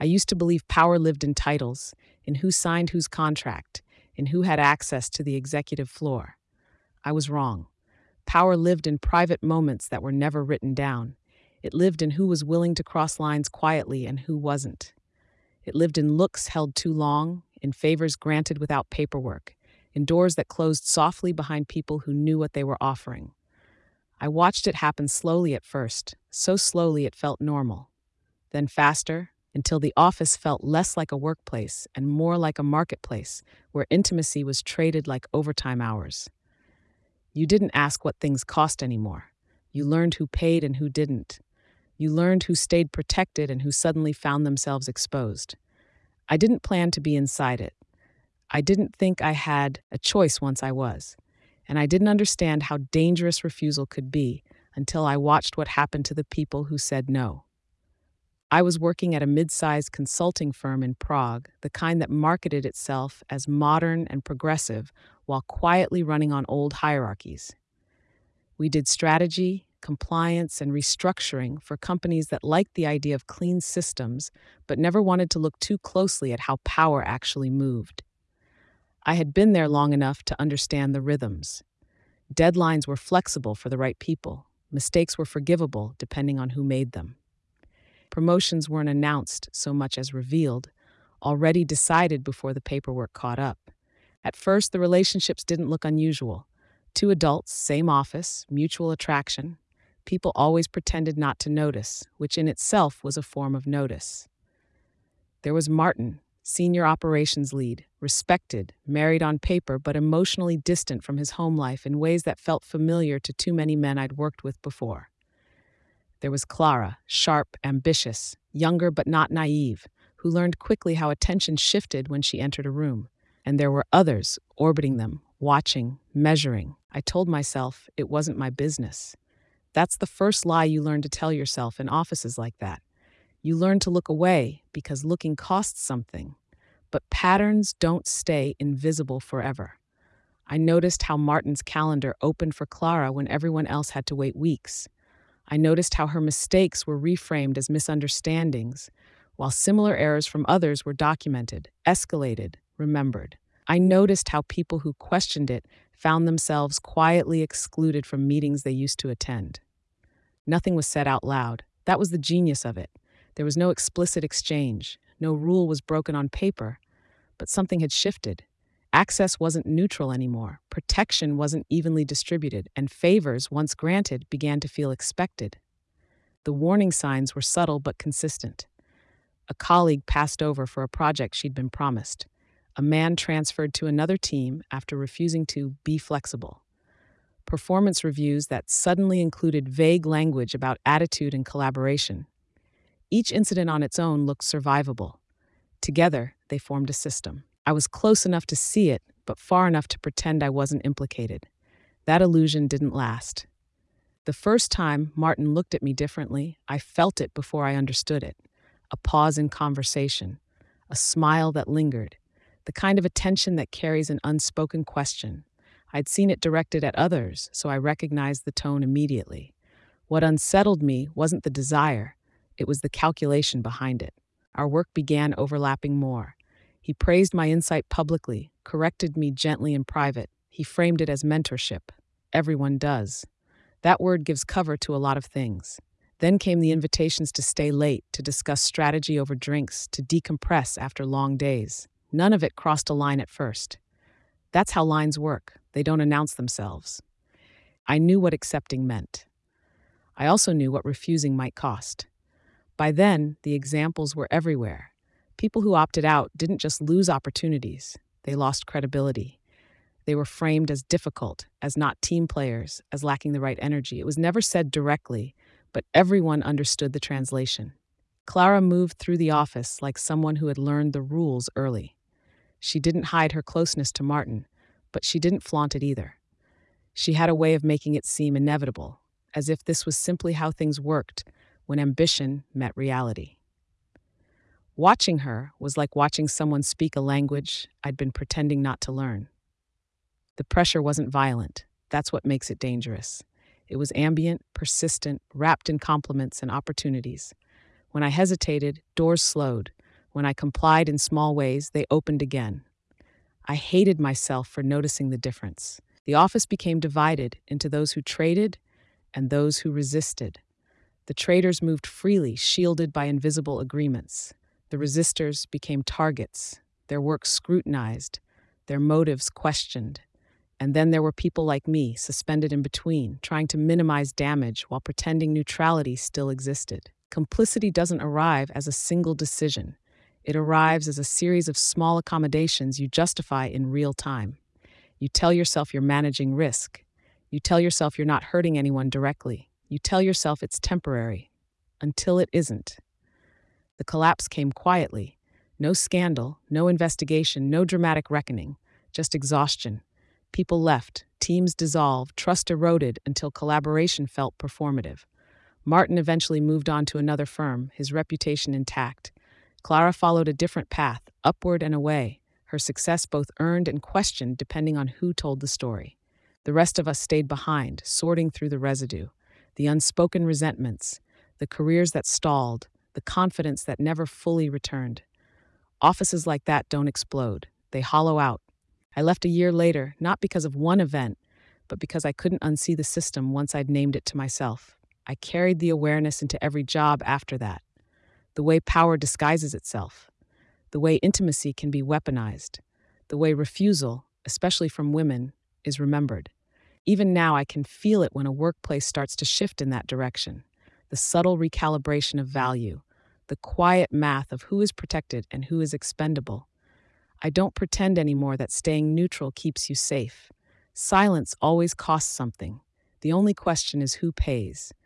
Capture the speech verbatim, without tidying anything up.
I used to believe power lived in titles, in who signed whose contract, in who had access to the executive floor. I was wrong. Power lived in private moments that were never written down. It lived in who was willing to cross lines quietly and who wasn't. It lived in looks held too long, in favors granted without paperwork, in doors that closed softly behind people who knew what they were offering. I watched it happen slowly at first, so slowly it felt normal. Then faster, until the office felt less like a workplace and more like a marketplace where intimacy was traded like overtime hours. You didn't ask what things cost anymore. You learned who paid and who didn't. You learned who stayed protected and who suddenly found themselves exposed. I didn't plan to be inside it. I didn't think I had a choice once I was. And I didn't understand how dangerous refusal could be until I watched what happened to the people who said no. I was working at a mid-sized consulting firm in Prague, the kind that marketed itself as modern and progressive while quietly running on old hierarchies. We did strategy, compliance, and restructuring for companies that liked the idea of clean systems but never wanted to look too closely at how power actually moved. I had been there long enough to understand the rhythms. Deadlines were flexible for the right people. Mistakes were forgivable depending on who made them. Promotions weren't announced so much as revealed, already decided before the paperwork caught up. At first, the relationships didn't look unusual. Two adults, same office, mutual attraction. People always pretended not to notice, which in itself was a form of notice. There was Martin, senior operations lead, respected, married on paper, but emotionally distant from his home life in ways that felt familiar to too many men I'd worked with before. There was Clara, sharp, ambitious, younger but not naive, who learned quickly how attention shifted when she entered a room. And there were others orbiting them, watching, measuring. I told myself it wasn't my business. That's the first lie you learn to tell yourself in offices like that. You learn to look away because looking costs something. But patterns don't stay invisible forever. I noticed how Martin's calendar opened for Clara when everyone else had to wait weeks. I noticed how her mistakes were reframed as misunderstandings, while similar errors from others were documented, escalated, remembered. I noticed how people who questioned it found themselves quietly excluded from meetings they used to attend. Nothing was said out loud. That was the genius of it. There was no explicit exchange. No rule was broken on paper. But something had shifted. Access wasn't neutral anymore. Protection wasn't evenly distributed, and favors, once granted, began to feel expected. The warning signs were subtle but consistent. A colleague passed over for a project she'd been promised. A man transferred to another team after refusing to be flexible. Performance reviews that suddenly included vague language about attitude and collaboration. Each incident on its own looked survivable. Together, they formed a system. I was close enough to see it, but far enough to pretend I wasn't implicated. That illusion didn't last. The first time Martin looked at me differently, I felt it before I understood it. A pause in conversation, a smile that lingered, the kind of attention that carries an unspoken question. I'd seen it directed at others, so I recognized the tone immediately. What unsettled me wasn't the desire, it was the calculation behind it. Our work began overlapping more. He praised my insight publicly, corrected me gently in private. He framed it as mentorship. Everyone does. That word gives cover to a lot of things. Then came the invitations to stay late, to discuss strategy over drinks, to decompress after long days. None of it crossed a line at first. That's how lines work. They don't announce themselves. I knew what accepting meant. I also knew what refusing might cost. By then, the examples were everywhere. People who opted out didn't just lose opportunities, they lost credibility. They were framed as difficult, as not team players, as lacking the right energy. It was never said directly, but everyone understood the translation. Clara moved through the office like someone who had learned the rules early. She didn't hide her closeness to Martin, but she didn't flaunt it either. She had a way of making it seem inevitable, as if this was simply how things worked when ambition met reality. Watching her was like watching someone speak a language I'd been pretending not to learn. The pressure wasn't violent. That's what makes it dangerous. It was ambient, persistent, wrapped in compliments and opportunities. When I hesitated, doors slowed. When I complied in small ways, they opened again. I hated myself for noticing the difference. The office became divided into those who traded and those who resisted. The traders moved freely, shielded by invisible agreements. The resistors became targets, their work scrutinized, their motives questioned. And then there were people like me, suspended in between, trying to minimize damage while pretending neutrality still existed. Complicity doesn't arrive as a single decision. It arrives as a series of small accommodations you justify in real time. You tell yourself you're managing risk. You tell yourself you're not hurting anyone directly. You tell yourself it's temporary, until it isn't. The collapse came quietly. No scandal, no investigation, no dramatic reckoning, just exhaustion. People left, teams dissolved, trust eroded until collaboration felt performative. Martin eventually moved on to another firm, his reputation intact. Clara followed a different path, upward and away, her success both earned and questioned depending on who told the story. The rest of us stayed behind, sorting through the residue, the unspoken resentments, the careers that stalled, the confidence that never fully returned. Offices like that don't explode, they hollow out. I left a year later, not because of one event, but because I couldn't unsee the system once I'd named it to myself. I carried the awareness into every job after that. The way power disguises itself, the way intimacy can be weaponized, the way refusal, especially from women, is remembered. Even now, I can feel it when a workplace starts to shift in that direction. The subtle recalibration of value, the quiet math of who is protected and who is expendable. I don't pretend anymore that staying neutral keeps you safe. Silence always costs something. The only question is who pays.